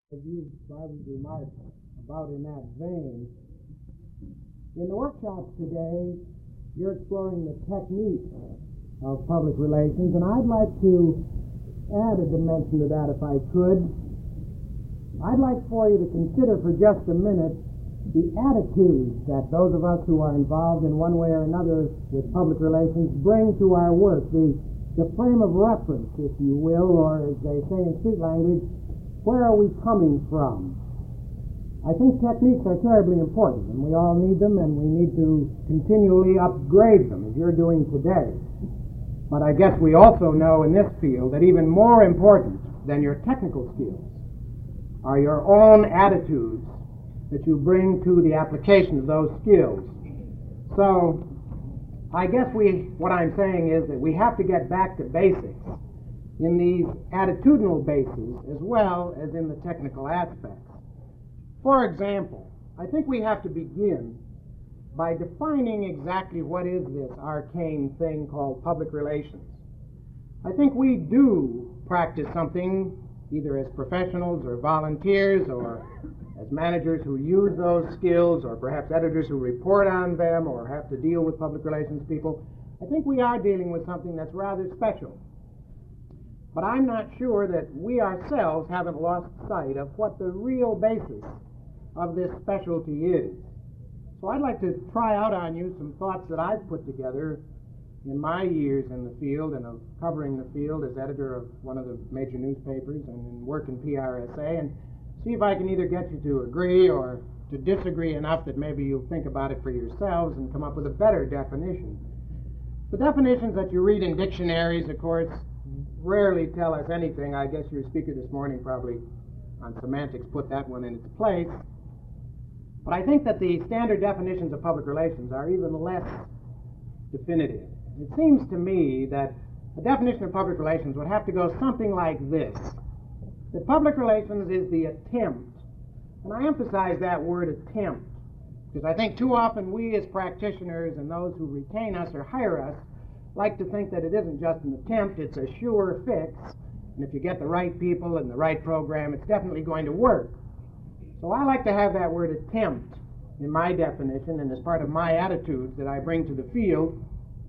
As you, Barbara's remarks about in that vein, in the workshops today, you're exploring the technique of public relations, and I'd like to add a dimension to that if I could. I'd like for you to consider for just a minute the attitudes that those of us who are involved in one way or another with public relations bring to our work, the frame of reference, if you will, or as they say in street language, where are we coming from? I think techniques are terribly important, and we all need them, and we need to continually upgrade them, as you're doing today. But I guess we also know in this field that even more important than your technical skills are your own attitudes that you bring to the application of those skills. So I guess what I'm saying is that we have to get back to basics in these attitudinal bases as well as in the technical aspects. For example, I think we have to begin by defining exactly what is this arcane thing called public relations. I think we do practice something either as professionals or volunteers or as managers who use those skills or perhaps editors who report on them or have to deal with public relations people. I think we are dealing with something that's rather special. But I'm not sure that we ourselves haven't lost sight of what the real basis of this specialty is. So I'd like to try out on you some thoughts that I've put together in my years in the field and of covering the field as editor of one of the major newspapers and in work in PRSA, and see if I can either get you to agree or to disagree enough that maybe you'll think about it for yourselves and come up with a better definition. The definitions that you read in dictionaries, of course, rarely tell us anything. I guess your speaker this morning probably on semantics put that one in its place. But I think that the standard definitions of public relations are even less definitive. It seems to me that a definition of public relations would have to go something like this: that public relations is the attempt, and I emphasize that word attempt, because I think too often we as practitioners and those who retain us or hire us like to think that it isn't just an attempt, it's a sure fix, and if you get the right people and the right program, it's definitely going to work. So I like to have that word attempt in my definition, and as part of my attitudes that I bring to the field.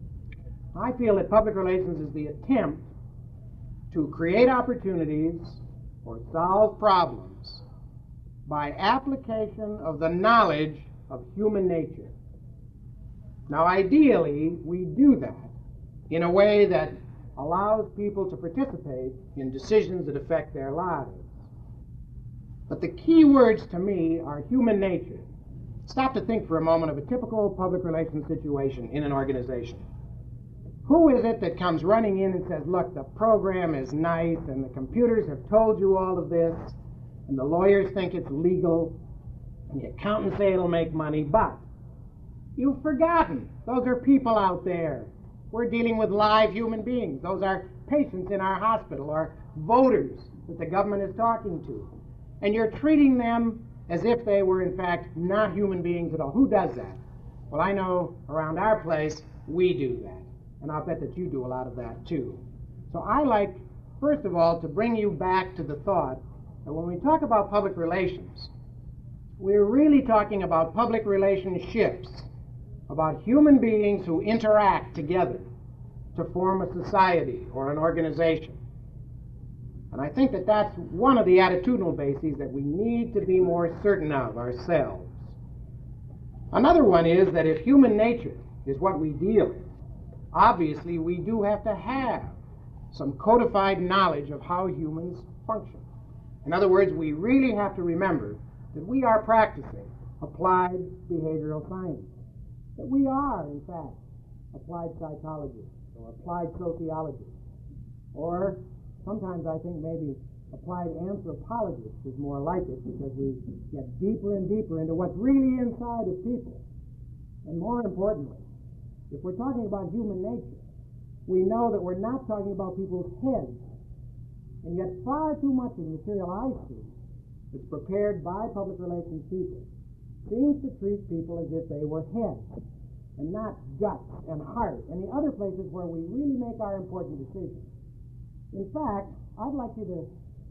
I feel that public relations is the attempt to create opportunities or solve problems by application of the knowledge of human nature. Now, ideally, we do that in a way that allows people to participate in decisions that affect their lives. But the key words to me are human nature. Stop to think for a moment of a typical public relations situation in an organization. Who is it that comes running in and says, look, the program is nice and the computers have told you all of this and the lawyers think it's legal and the accountants say it'll make money, but you've forgotten those are people out there. We're dealing with live human beings. Those are patients in our hospital or voters that the government is talking to. And you're treating them as if they were, in fact, not human beings at all. Who does that? Well, I know around our place, we do that. And I'll bet that you do a lot of that, too. So I like, first of all, to bring you back to the thought that when we talk about public relations, we're really talking about public relationships, about human beings who interact together to form a society or an organization. And I think that that's one of the attitudinal bases that we need to be more certain of ourselves. Another one is that if human nature is what we deal with, obviously we do have to have some codified knowledge of how humans function. In other words, we really have to remember that we are practicing applied behavioral science, that we are, in fact, applied psychologists or applied sociologists, or sometimes I think maybe applied anthropologists is more like it, because we get deeper and deeper into what's really inside of people. And more importantly, if we're talking about human nature, we know that we're not talking about people's heads. And yet far too much of the material I see that's prepared by public relations people seems to treat people as if they were heads and not guts and heart and the other places where we really make our important decisions. In fact, I'd like you to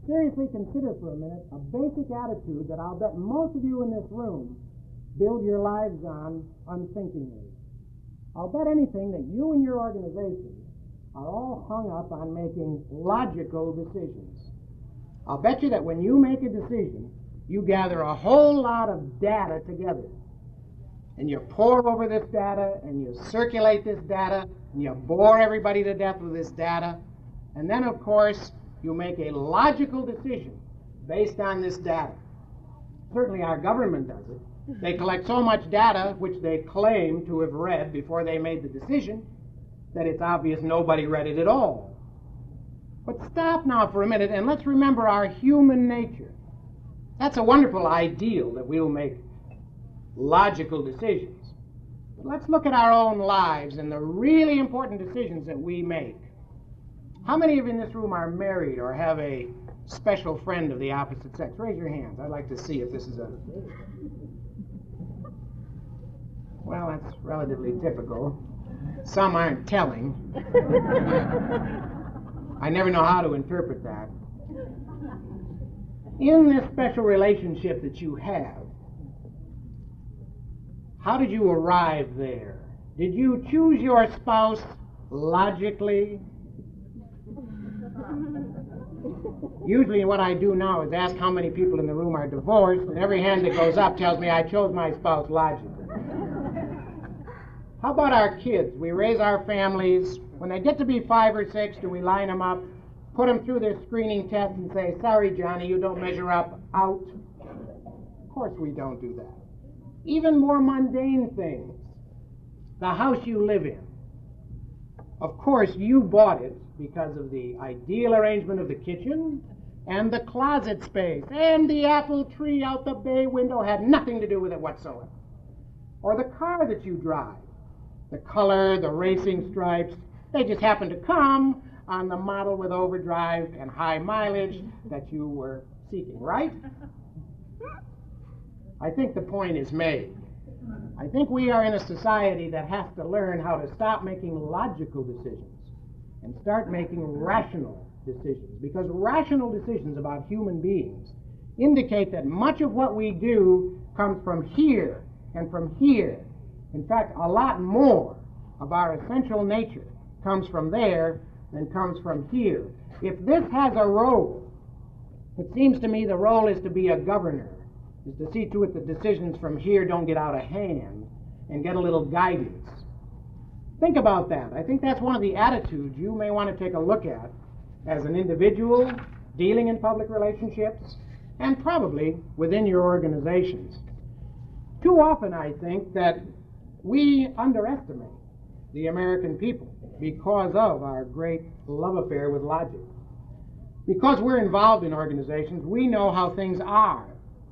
seriously consider for a minute a basic attitude that I'll bet most of you in this room build your lives on unthinkingly. I'll bet anything that you and your organization are all hung up on making logical decisions. I'll bet you that when you make a decision, you gather a whole lot of data together. And you pore over this data, and you circulate this data, and you bore everybody to death with this data. And then, of course, you make a logical decision based on this data. Certainly our government does it. They collect so much data, which they claim to have read before they made the decision, that it's obvious nobody read it at all. But stop now for a minute and let's remember our human nature. That's a wonderful ideal that we'll make logical decisions. But let's look at our own lives and the really important decisions that we make. How many of you in this room are married or have a special friend of the opposite sex? Raise your hands. I'd like to see if this is a... Well, that's relatively typical. Some aren't telling. I never know how to interpret that. In this special relationship that you have, how did you arrive there? Did you choose your spouse logically? Usually what I do now is ask how many people in the room are divorced, and every hand that goes up tells me I chose my spouse logically. How about our kids? We raise our families. When they get to be 5 or 6, do we line them up, put them through their screening test and say, sorry, Johnny, you don't measure up, out? Of course we don't do that. Even more mundane things. The house you live in. Of course, you bought it because of the ideal arrangement of the kitchen and the closet space, and the apple tree out the bay window had nothing to do with it whatsoever. Or the car that you drive. The color, the racing stripes, they just happen to come on the model with overdrive and high mileage that you were seeking, right? I think the point is made. I think we are in a society that has to learn how to stop making logical decisions and start making rational decisions, because rational decisions about human beings indicate that much of what we do comes from here and from here. In fact, a lot more of our essential nature comes from there than comes from here. If this has a role, it seems to me the role is to be a governor, is to see to it that decisions from here don't get out of hand and get a little guidance. Think about that. I think that's one of the attitudes you may want to take a look at as an individual dealing in public relationships and probably within your organizations. Too often I think that we underestimate the American people because of our great love affair with logic. Because we're involved in organizations, we know how things are.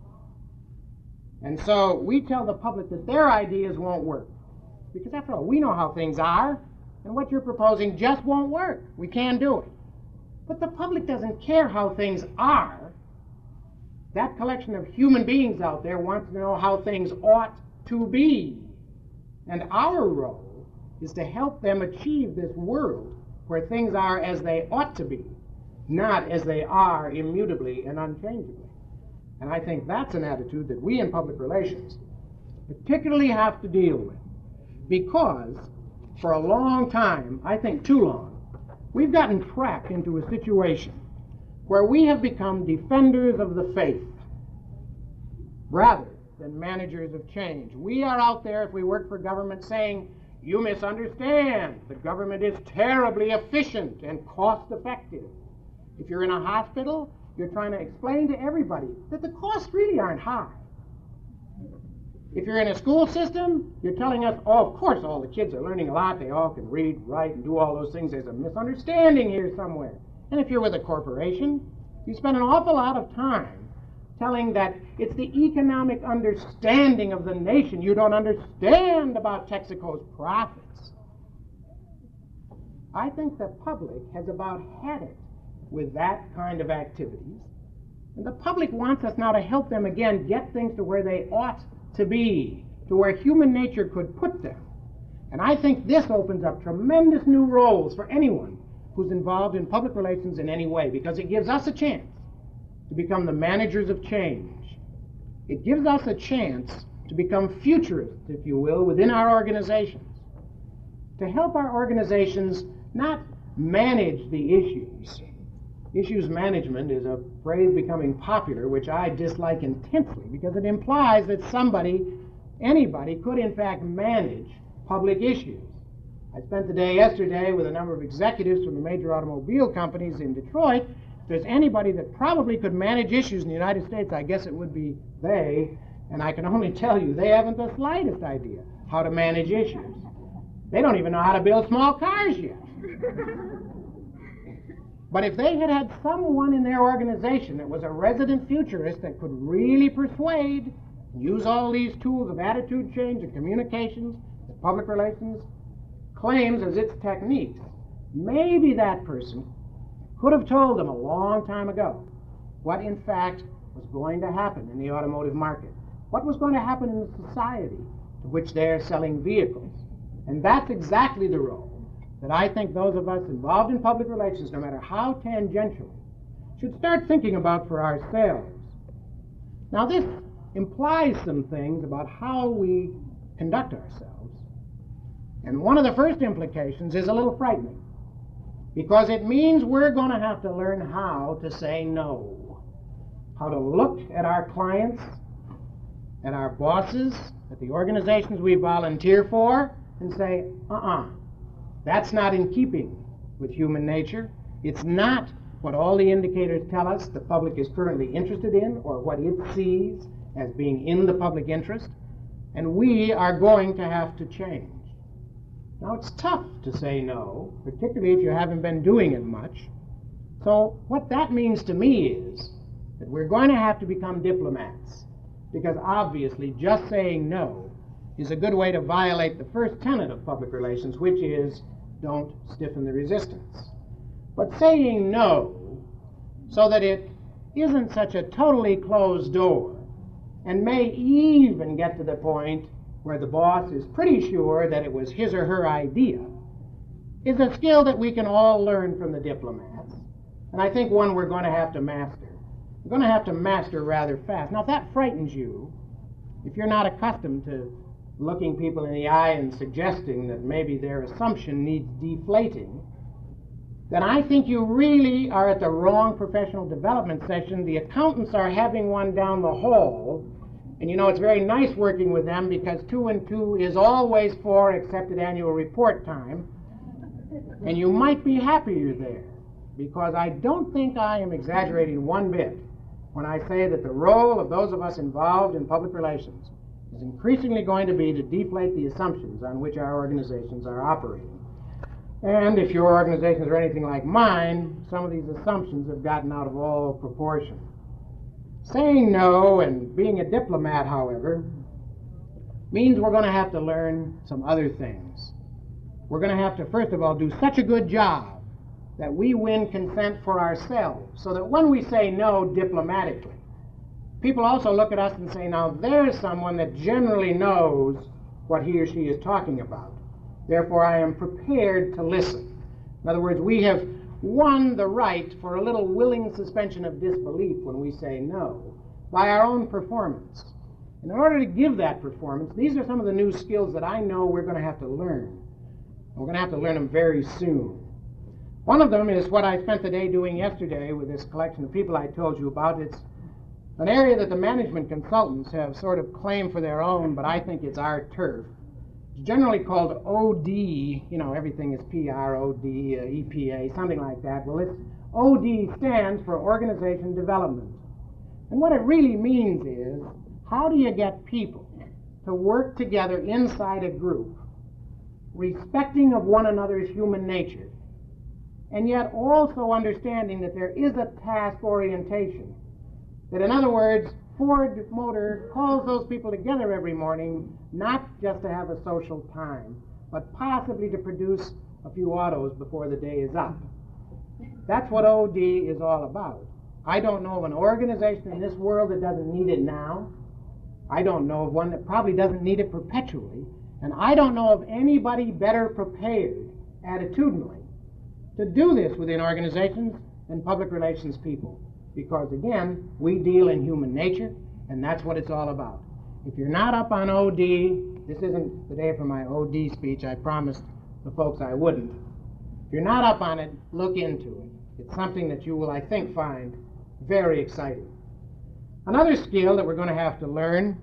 And so we tell the public that their ideas won't work. Because after all, we know how things are, and what you're proposing just won't work. We can't do it. But the public doesn't care how things are. That collection of human beings out there wants to know how things ought to be. And our role is to help them achieve this world where things are as they ought to be, not as they are immutably and unchangeably. And I think that's an attitude that we in public relations particularly have to deal with, because for a long time, I think too long, we've gotten trapped into a situation where we have become defenders of the faith rather than managers of change. We are out there, if we work for government, saying, you misunderstand. The government is terribly efficient and cost-effective. If you're in a hospital, you're trying to explain to everybody that the costs really aren't high. If you're in a school system, you're telling us, oh, of course all the kids are learning a lot. They all can read, write, and do all those things. There's a misunderstanding here somewhere. And if you're with a corporation, you spend an awful lot of time telling that it's the economic understanding of the nation. You don't understand about Texaco's profits. I think the public has about had it with that kind of activities. And the public wants us now to help them again get things to where they ought to be, to where human nature could put them. And I think this opens up tremendous new roles for anyone who's involved in public relations in any way, because it gives us a chance to become the managers of change. It gives us a chance to become futurists, if you will, within our organizations, to help our organizations not manage the issues. Issues management is a phrase becoming popular, which I dislike intensely, because it implies that anybody could in fact manage public issues. I spent the day yesterday with a number of executives from the major automobile companies in Detroit. If there's anybody that probably could manage issues in the United States, I guess it would be they. And I can only tell you, they haven't the slightest idea how to manage issues. They don't even know how to build small cars yet. But if they had had someone in their organization that was a resident futurist that could really persuade, use all these tools of attitude change and communications, and public relations claims as its techniques, maybe that person could have told them a long time ago what in fact was going to happen in the automotive market, what was going to happen in the society to which they're selling vehicles. And that's exactly the role that I think those of us involved in public relations, no matter how tangentially, should start thinking about for ourselves. Now, this implies some things about how we conduct ourselves. And one of the first implications is a little frightening, because it means we're going to have to learn how to say no, how to look at our clients, at our bosses, at the organizations we volunteer for, and say, that's not in keeping with human nature. It's not what all the indicators tell us the public is currently interested in or what it sees as being in the public interest, and we are going to have to change. Now, it's tough to say no, particularly if you haven't been doing it much. So what that means to me is that we're going to have to become diplomats, because obviously just saying no is a good way to violate the first tenet of public relations, which is don't stiffen the resistance. But saying no so that it isn't such a totally closed door, and may even get to the point where the boss is pretty sure that it was his or her idea, is a skill that we can all learn from the diplomats, and I think one we're going to have to master. We're going to have to master rather fast. Now, if that frightens you, if you're not accustomed to looking people in the eye and suggesting that maybe their assumption needs deflating, then I think you really are at the wrong professional development session. The accountants are having one down the hall, and you know it's very nice working with them because 2 and 2 is always 4 except at annual report time, and you might be happier there, because I don't think I am exaggerating one bit when I say that the role of those of us involved in public relations is increasingly going to be to deflate the assumptions on which our organizations are operating. And if your organizations are anything like mine, some of these assumptions have gotten out of all proportion. Saying no and being a diplomat, however, means we're going to have to learn some other things. We're going to have to, first of all, do such a good job that we win consent for ourselves, so that when we say no diplomatically, people also look at us and say, now there's someone that generally knows what he or she is talking about. Therefore, I am prepared to listen. In other words, we have won the right for a little willing suspension of disbelief when we say no by our own performance. And in order to give that performance, these are some of the new skills that I know we're going to have to learn. We're going to have to learn them very soon. One of them is what I spent the day doing yesterday with this collection of people I told you about. It's an area that the management consultants have sort of claimed for their own, but I think it's our turf. It's generally called OD, you know, everything is PROD, EPA, something like that. Well, OD stands for Organization Development. And what it really means is, how do you get people to work together inside a group, respecting of one another's human nature, and yet also understanding that there is a task orientation? That, in other words, Ford Motor calls those people together every morning, not just to have a social time, but possibly to produce a few autos before the day is up. That's what OD is all about. I don't know of an organization in this world that doesn't need it now. I don't know of one that probably doesn't need it perpetually. And I don't know of anybody better prepared attitudinally to do this within organizations than public relations people. because, again, we deal in human nature, and that's what it's all about. If you're not up on OD, this isn't the day for my OD speech. I promised the folks I wouldn't. If you're not up on it, look into it. It's something that you will, I think, find very exciting. Another skill that we're going to have to learn,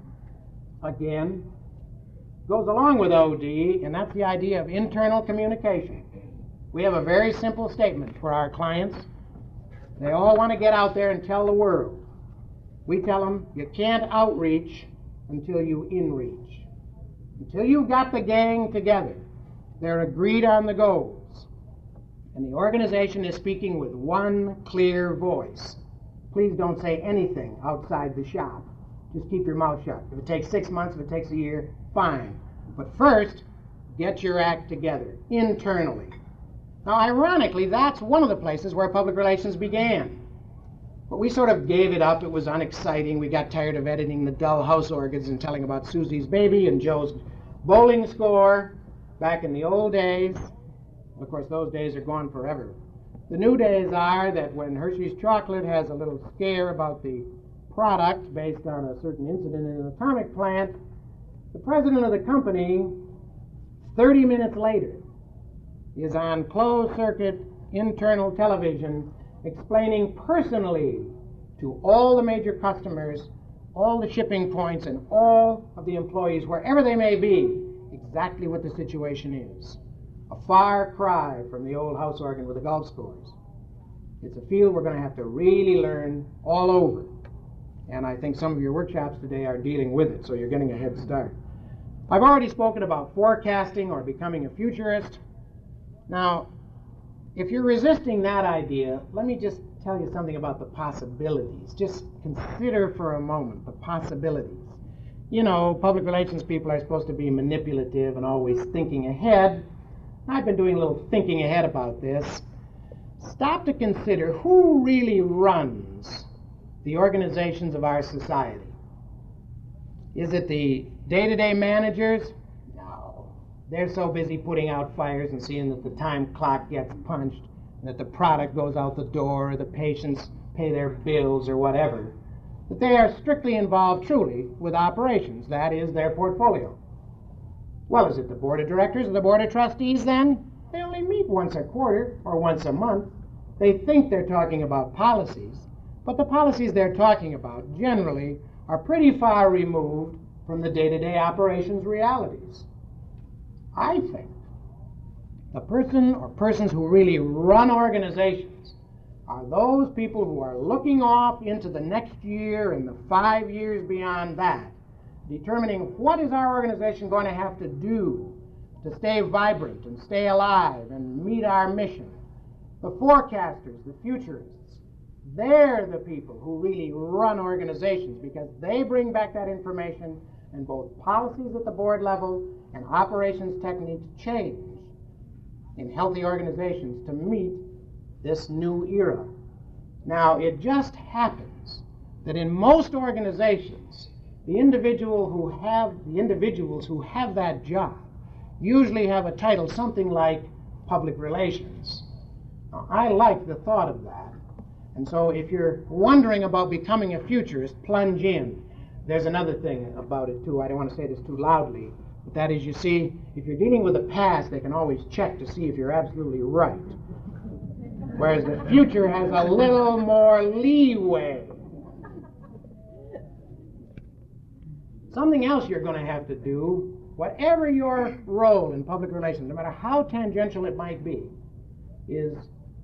again, goes along with OD, and that's the idea of internal communication. We have a very simple statement for our clients. They all want to get out there and tell the world. We tell them, you can't outreach until you inreach. Until you've got the gang together, they're agreed on the goals, and the organization is speaking with one clear voice. Please don't say anything outside the shop. Just keep your mouth shut. If it takes 6 months, if it takes a year, fine. But first, get your act together, internally. Now, ironically, that's one of the places where public relations began. But we sort of gave it up. It was unexciting. We got tired of editing the dull house organs and telling about Susie's baby and Joe's bowling score back in the old days. Of course, those days are gone forever. The new days are that when Hershey's Chocolate has a little scare about the product based on a certain incident in an atomic plant, the president of the company, 30 minutes later, is on closed-circuit internal television explaining personally to all the major customers, all the shipping points, and all of the employees, wherever they may be, exactly what the situation is. A far cry from the old house organ with the golf scores. It's a field we're going to have to really learn all over. And I think some of your workshops today are dealing with it, so you're getting a head start. I've already spoken about forecasting or becoming a futurist. Now, if you're resisting that idea, let me just tell you something about the possibilities. Just consider for a moment the possibilities. You know, public relations people are supposed to be manipulative and always thinking ahead. I've been doing a little thinking ahead about this. Stop to consider who really runs the organizations of our society. Is it the day-to-day managers? No. They're so busy putting out fires and seeing that the time clock gets punched, and that the product goes out the door, or the patients pay their bills or whatever, that they are strictly involved truly with operations. That is their portfolio. Well, is it the board of directors or the board of trustees then? They only meet once a quarter or once a month. They think they're talking about policies, but the policies they're talking about generally are pretty far removed from the day-to-day operations realities. I think the person or persons who really run organizations are those people who are looking off into the next year and the 5 years beyond that, determining what is our organization going to have to do to stay vibrant and stay alive and meet our mission. The forecasters, the futurists, they're the people who really run organizations, because they bring back that information, and both policies at the board level and operations techniques change in healthy organizations to meet this new era. Now, it just happens that in most organizations, the individuals who have that job usually have a title something like public relations. Now, I like the thought of that. And so if you're wondering about becoming a futurist, plunge in. There's another thing about it, too. I don't want to say this too loudly. But that is, you see, if you're dealing with the past, they can always check to see if you're absolutely right. Whereas the future has a little more leeway. Something else you're going to have to do, whatever your role in public relations, no matter how tangential it might be, is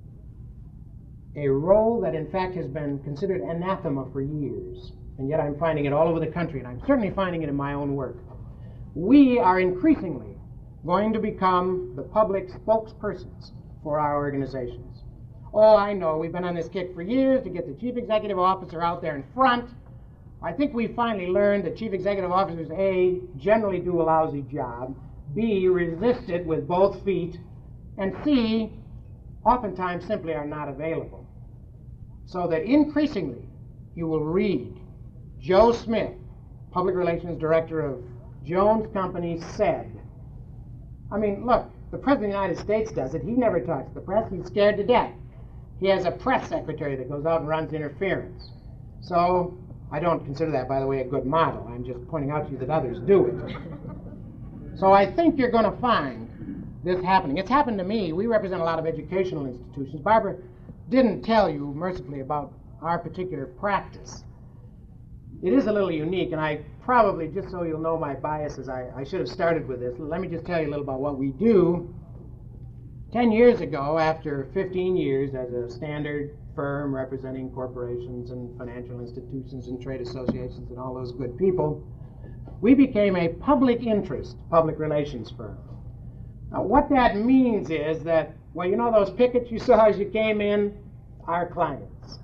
a role that in fact has been considered anathema for years. And yet I'm finding it all over the country, and I'm certainly finding it in my own work. We are increasingly going to become the public spokespersons for our organizations. Oh, I know, we've been on this kick for years to get the chief executive officer out there in front. I think we finally learned that chief executive officers, A, generally do a lousy job, B, resist it with both feet, and C, oftentimes simply are not available. So that increasingly you will read Joe Smith, public relations director of Jones Company, said. I mean, look, the President of the United States does it. He never talks to the press. He's scared to death. he has a press secretary that goes out and runs interference. So I don't consider that, by the way, a good model. I'm just pointing out to you that others do it. So I think you're going to find this happening. It's happened to me. We represent a lot of educational institutions. Barbara didn't tell you, mercifully, about our particular practice. It is a little unique, and I probably, just so you'll know my biases, I should have started with this. Let me just tell you a little about what we do. 10 years ago, after 15 years as a standard firm representing corporations and financial institutions and trade associations and all those good people, we became a public interest public relations firm. Now, what that means is that, well, you know those pickets you saw as you came in? Our clients.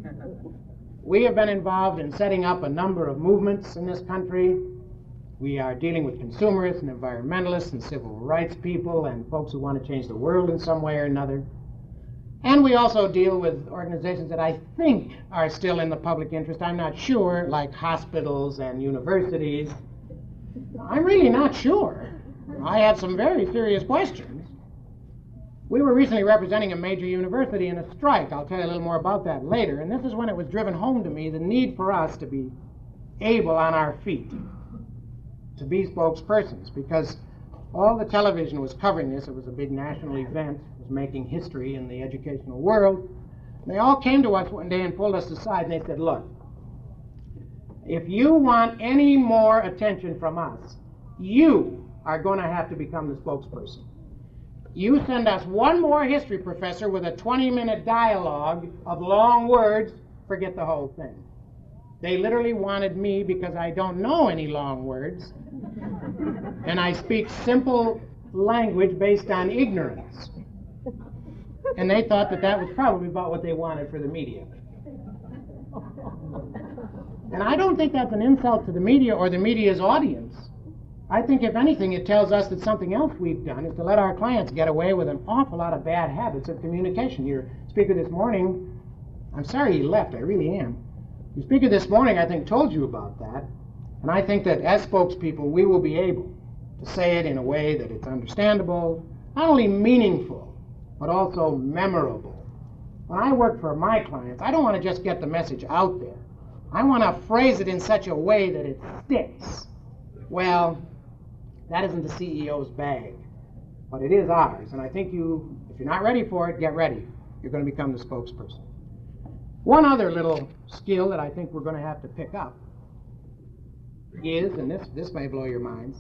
We have been involved in setting up a number of movements in this country. We are dealing with consumerists and environmentalists and civil rights people and folks who want to change the world in some way or another. And we also deal with organizations that I think are still in the public interest. I'm not sure, like hospitals and universities. I'm really not sure. I have some very serious questions. We were recently representing a major university in a strike. I'll tell you a little more about that later. And this is when it was driven home to me, the need for us to be able on our feet, to be spokespersons, because all the television was covering this. It was a big national event. It was making history in the educational world. And they all came to us one day and pulled us aside, and they said, look, if you want any more attention from us, you are going to have to become the spokesperson. You send us one more history professor with a 20-minute dialogue of long words, forget the whole thing. They literally wanted me, because I don't know any long words, and I speak simple language based on ignorance. And they thought that that was probably about what they wanted for the media. And I don't think that's an insult to the media or the media's audience. I think, if anything, it tells us that something else we've done is to let our clients get away with an awful lot of bad habits of communication. Your speaker this morning, I'm sorry he left, I really am. Your speaker this morning, I think, told you about that. And I think that as spokespeople, we will be able to say it in a way that it's understandable, not only meaningful, but also memorable. When I work for my clients, I don't want to just get the message out there. I want to phrase it in such a way that it sticks. Well, that isn't the CEO's bag, but it is ours. And I think if you're not ready for it, get ready. You're going to become the spokesperson. One other little skill that I think we're going to have to pick up is, and this may blow your minds,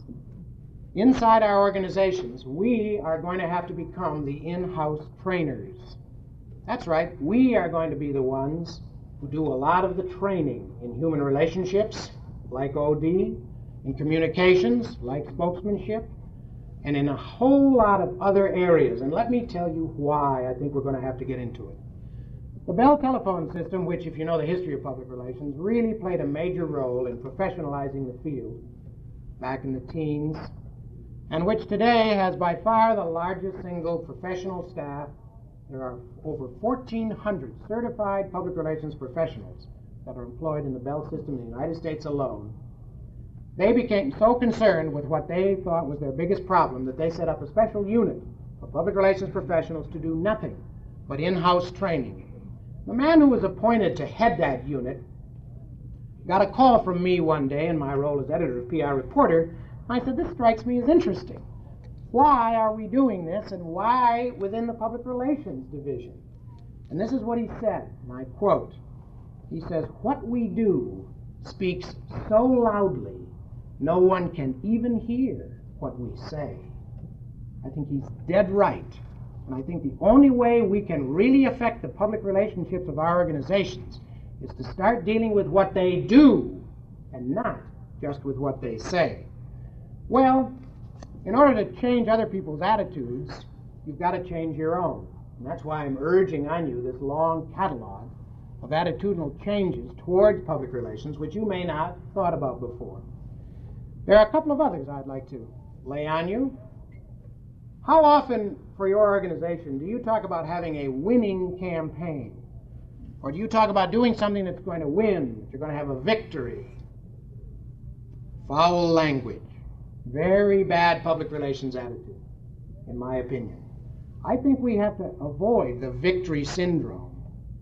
inside our organizations, we are going to have to become the in-house trainers. That's right, we are going to be the ones who do a lot of the training in human relationships, like OD, in communications, like spokesmanship, and in a whole lot of other areas. And let me tell you why I think we're going to have to get into it. The Bell telephone system, which, if you know the history of public relations, really played a major role in professionalizing the field back in the teens, and which today has by far the largest single professional staff. There are over 1,400 certified public relations professionals that are employed in the Bell system in the United States alone. They became so concerned with what they thought was their biggest problem that they set up a special unit for public relations professionals to do nothing but in-house training. The man who was appointed to head that unit got a call from me one day in my role as editor of PR Reporter. I said, this strikes me as interesting. Why are we doing this, and why within the public relations division? And this is what he said, and I quote. He says, what we do speaks so loudly no one can even hear what we say. I think he's dead right. And I think the only way we can really affect the public relationships of our organizations is to start dealing with what they do and not just with what they say. Well, in order to change other people's attitudes, you've got to change your own. And that's why I'm urging on you this long catalog of attitudinal changes towards public relations, which you may not have thought about before. There are a couple of others I'd like to lay on you. How often for your organization do you talk about having a winning campaign? Or do you talk about doing something that's going to win, that you're going to have a victory? Foul language. Very bad public relations attitude, in my opinion. I think we have to avoid the victory syndrome.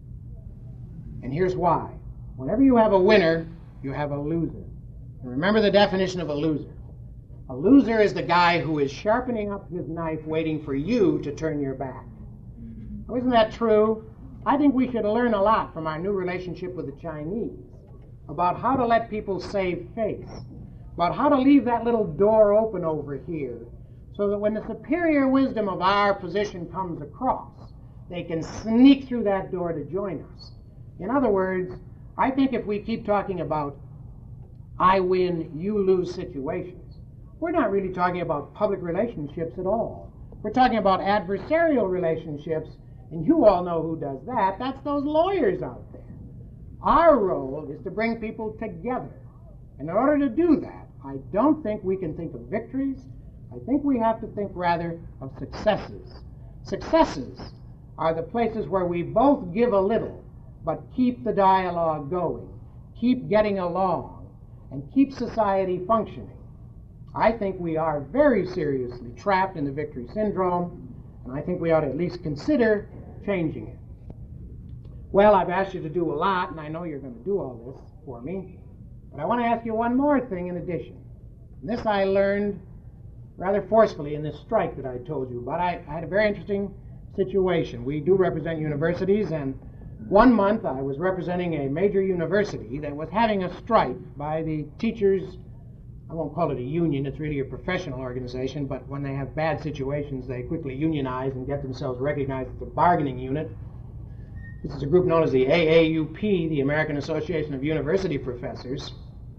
And here's why. Whenever you have a winner, you have a loser. And remember the definition of a loser. A loser is the guy who is sharpening up his knife waiting for you to turn your back. Now, isn't that true? I think we should learn a lot from our new relationship with the Chinese about how to let people save face, about how to leave that little door open over here so that when the superior wisdom of our position comes across, they can sneak through that door to join us. In other words, I think if we keep talking about I win, you lose situations, we're not really talking about public relationships at all. We're talking about adversarial relationships, and you all know who does that. That's those lawyers out there. Our role is to bring people together. And in order to do that, I don't think we can think of victories. I think we have to think rather of successes. Successes are the places where we both give a little, but keep the dialogue going, keep getting along, and keep society functioning. I think we are very seriously trapped in the victory syndrome, and I think we ought to at least consider changing it. Well, I've asked you to do a lot, and I know you're going to do all this for me, but I want to ask you one more thing in addition. And this I learned rather forcefully in this strike that I told you about. I had a very interesting situation. We do represent universities, and one month I was representing a major university that was having a strike by the teachers. I won't call it a union, it's really a professional organization, but when they have bad situations, they quickly unionize and get themselves recognized as a bargaining unit. This is a group known as the AAUP, the American Association of University Professors.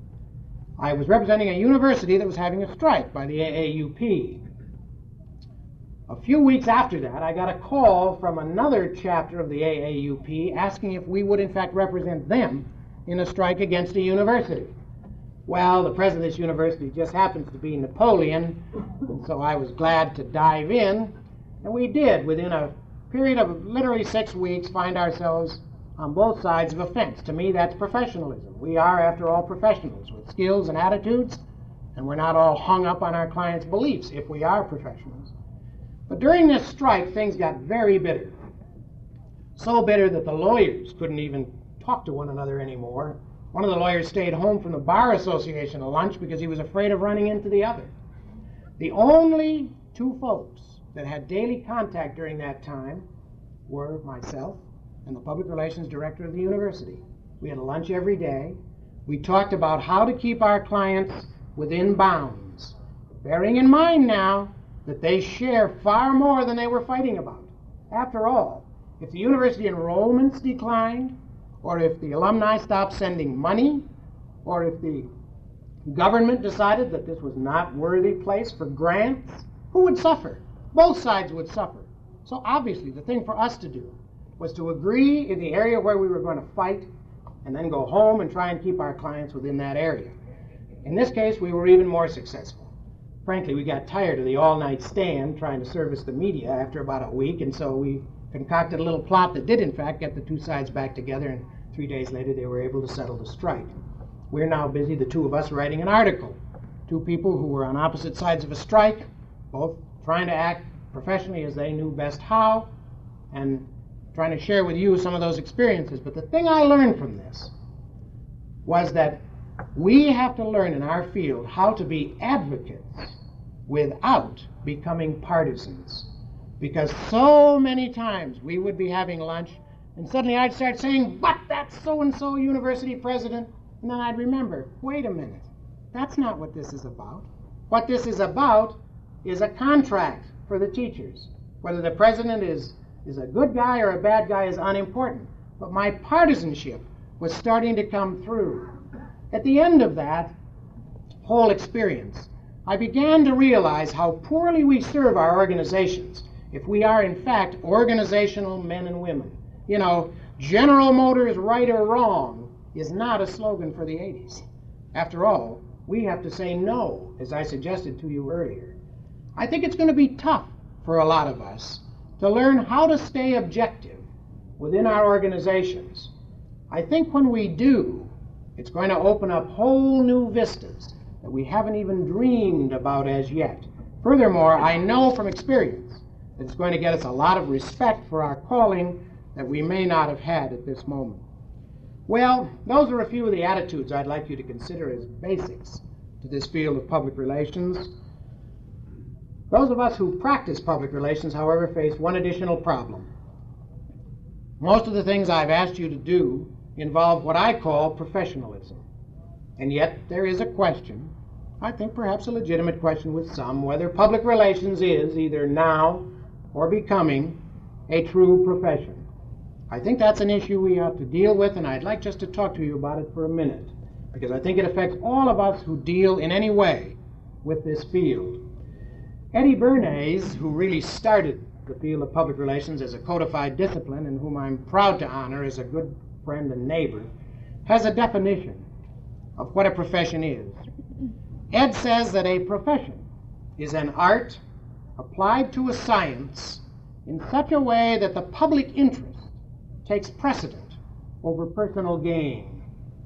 I was representing a university that was having a strike by the AAUP. A few weeks after that, I got a call from another chapter of the AAUP asking if we would in fact represent them in a strike against a university. Well, the president of this university just happens to be Napoleon, and so I was glad to dive in, and we did, within a period of literally 6 weeks, find ourselves on both sides of a fence. To me, that's professionalism. We are, after all, professionals with skills and attitudes, and we're not all hung up on our clients' beliefs if we are professionals. But during this strike, things got very bitter. So bitter that the lawyers couldn't even talk to one another anymore. One of the lawyers stayed home from the Bar Association at lunch because he was afraid of running into the other. The only two folks that had daily contact during that time were myself and the public relations director of the university. We had a lunch every day. We talked about how to keep our clients within bounds, bearing in mind now that they share far more than they were fighting about. After all, if the university enrollments declined, or if the alumni stopped sending money, or if the government decided that this was not a worthy place for grants, who would suffer? Both sides would suffer. So obviously the thing for us to do was to agree in the area where we were going to fight and then go home and try and keep our clients within that area. In this case, we were even more successful. Frankly, we got tired of the all-night stand trying to service the media after about a week, and so we concocted a little plot that did, in fact, get the two sides back together, and 3 days later they were able to settle the strike. We're now busy, the two of us, writing an article. Two people who were on opposite sides of a strike, both trying to act professionally as they knew best how, and trying to share with you some of those experiences. But the thing I learned from this was that we have to learn in our field how to be advocates without becoming partisans. Because so many times we would be having lunch, and suddenly I'd start saying, but that's so-and-so university president, and then I'd remember, wait a minute, that's not what this is about. What this is about is a contract for the teachers. Whether the president is a good guy or a bad guy is unimportant. But my partisanship was starting to come through. At the end of that whole experience, I began to realize how poorly we serve our organizations if we are, in fact, organizational men and women. You know, General Motors, right or wrong, is not a slogan for the 80s. After all, we have to say no, as I suggested to you earlier. I think it's going to be tough for a lot of us to learn how to stay objective within our organizations. I think when we do, it's going to open up whole new vistas that we haven't even dreamed about as yet. Furthermore, I know from experience It's going to get us a lot of respect for our calling that we may not have had at this moment. Well, those are a few of the attitudes I'd like you to consider as basics to this field of public relations. Those of us who practice public relations, however, face one additional problem. Most of the things I've asked you to do involve what I call professionalism. And yet there is a question, I think perhaps a legitimate question with some, whether public relations is either now or becoming a true profession. I think that's an issue we ought to deal with, and I'd like just to talk to you about it for a minute, because I think it affects all of us who deal in any way with this field. Eddie Bernays, who really started the field of public relations as a codified discipline, and whom I'm proud to honor as a good friend and neighbor, has a definition of what a profession is. Ed says that a profession is an art applied to a science in such a way that the public interest takes precedent over personal gain.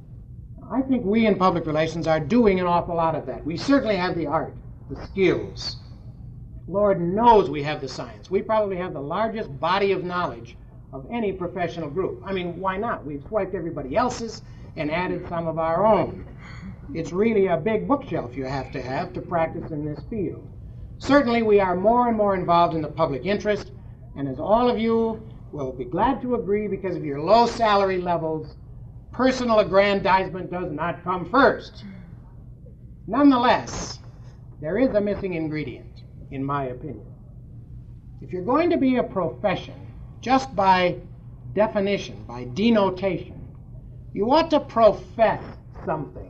I think we in public relations are doing an awful lot of that. We certainly have the art, the skills. Lord knows we have the science. We probably have the largest body of knowledge of any professional group. I mean, why not? We've swiped everybody else's and added some of our own. It's really a big bookshelf you have to practice in this field. Certainly we are more and more involved in the public interest, and as all of you will be glad to agree, because of your low salary levels, personal aggrandizement does not come first. Nonetheless, there is a missing ingredient, in my opinion. If you're going to be a profession, just by definition, by denotation, you ought to profess something.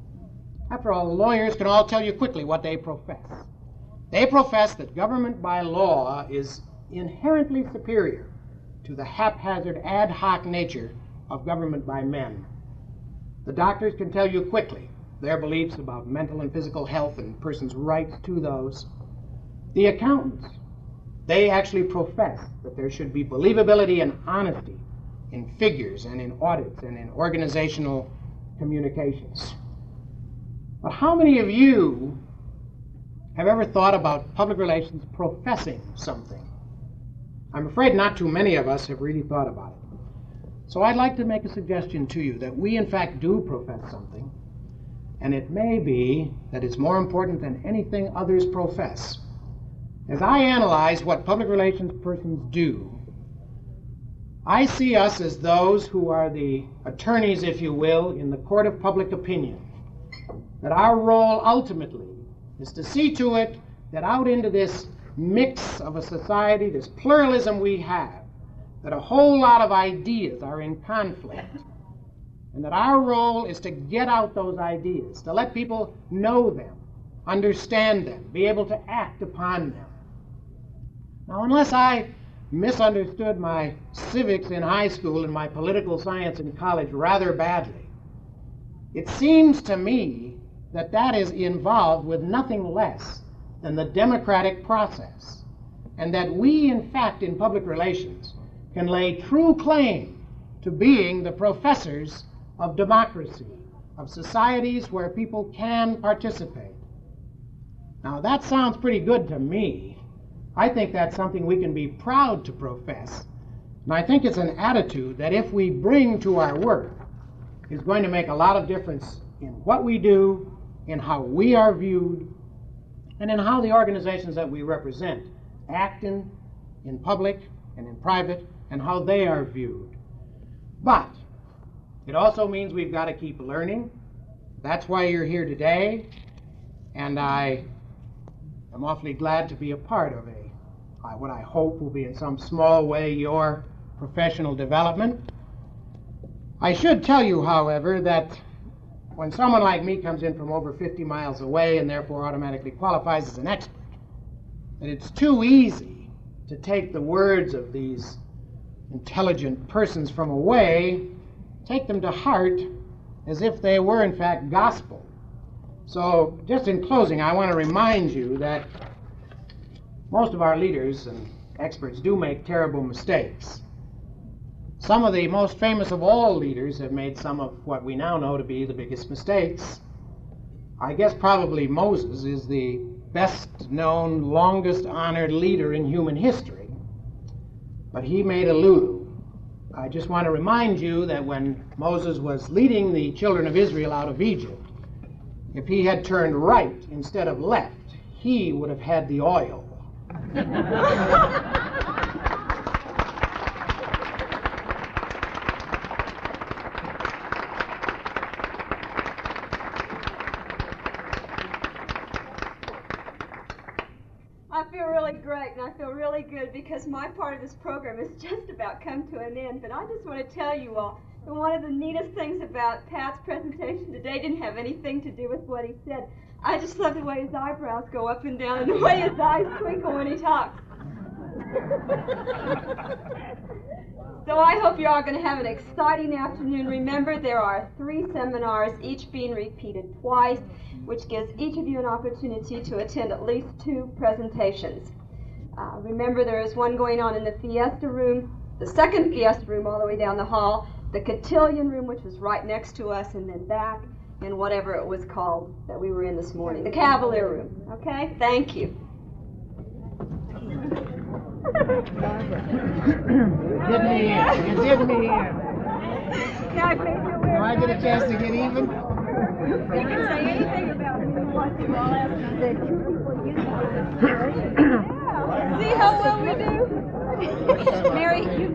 After all, lawyers can all tell you quickly what they profess. They profess that government by law is inherently superior to the haphazard, ad hoc nature of government by men. The doctors can tell you quickly their beliefs about mental and physical health and persons' rights to those. The accountants, they actually profess that there should be believability and honesty in figures and in audits and in organizational communications. But how many of you have ever thought about public relations professing something? I'm afraid not too many of us have really thought about it. So I'd like to make a suggestion to you that we in fact do profess something, and it may be that it's more important than anything others profess. As I analyze what public relations persons do, I see us as those who are the attorneys, if you will, in the court of public opinion. That our role ultimately is to see to it that out into this mix of a society, this pluralism we have, that a whole lot of ideas are in conflict, and that our role is to get out those ideas, to let people know them, understand them, be able to act upon them. Now, unless I misunderstood my civics in high school and my political science in college rather badly, it seems to me that that is involved with nothing less than the democratic process, and that we, in fact, in public relations, can lay true claim to being the professors of democracy, of societies where people can participate. Now, that sounds pretty good to me. I think that's something we can be proud to profess, and I think it's an attitude that if we bring to our work is going to make a lot of difference in what we do, in how we are viewed, and in how the organizations that we represent act in public and in private, and how they are viewed. But it also means we've got to keep learning. That's why you're here today, and I am awfully glad to be a part of what I hope will be in some small way your professional development. I should tell you, however, that when someone like me comes in from over 50 miles away and therefore automatically qualifies as an expert, that it's too easy to take the words of these intelligent persons from away, take them to heart as if they were in fact gospel. So just in closing, I want to remind you that most of our leaders and experts do make terrible mistakes. Some of the most famous of all leaders have made some of what we now know to be the biggest mistakes. I guess probably Moses is the best known, longest honored leader in human history. But he made a lulu. I just want to remind you that when Moses was leading the children of Israel out of Egypt, if he had turned right instead of left, he would have had the oil. I feel really great, and I feel really good because my part of this program has just about come to an end. But I just want to tell you all that one of the neatest things about Pat's presentation today didn't have anything to do with what he said. I just love the way his eyebrows go up and down and the way his eyes twinkle when he talks. So I hope you're all going to have an exciting afternoon. Remember, there are 3 seminars, each being repeated twice, which gives each of you an opportunity to attend at least 2 presentations. Remember, there is one going on in the Fiesta Room, the second Fiesta Room all the way down the hall, the Cotillion Room, which was right next to us, and then back in whatever it was called that we were in this morning, the Cavalier Room. Okay? Thank you. You did me in. Can I make you aware? Do I get a chance to get even? You can say anything about me you want to. I'll ask the 2 people you know. Yeah. See how well we do? Mary, you